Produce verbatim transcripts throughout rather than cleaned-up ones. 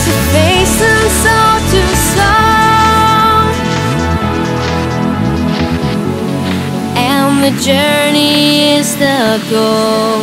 to face them soul to soul, and the journey is the goal.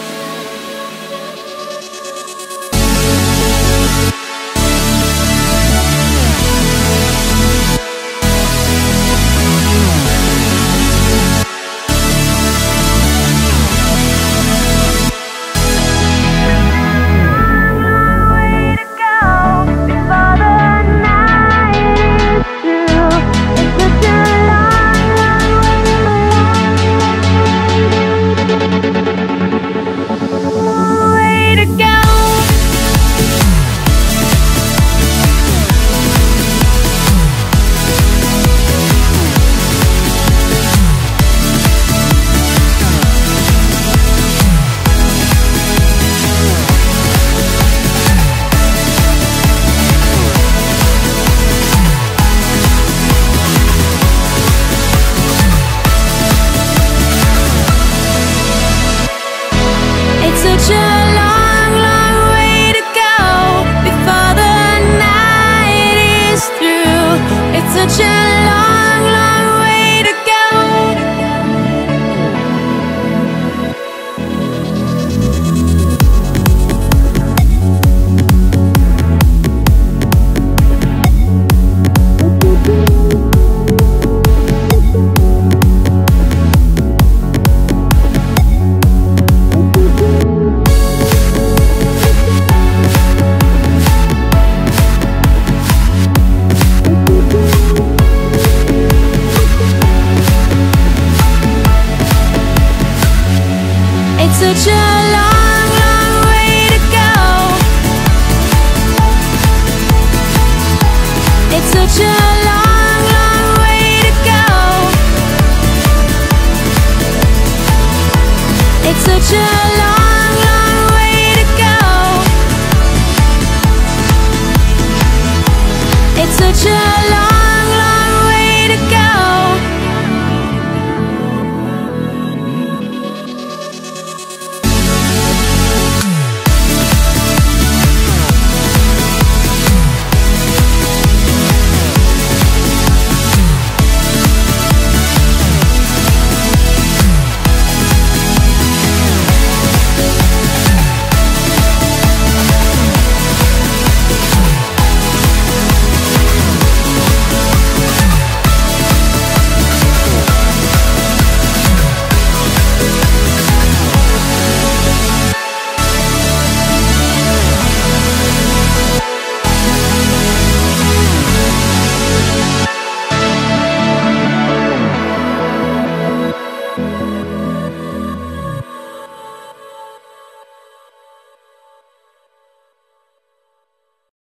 Such a long, long way to go. Such a long, long way to go. It's such a long, long way to go. It's such a long, long way to go. It's such a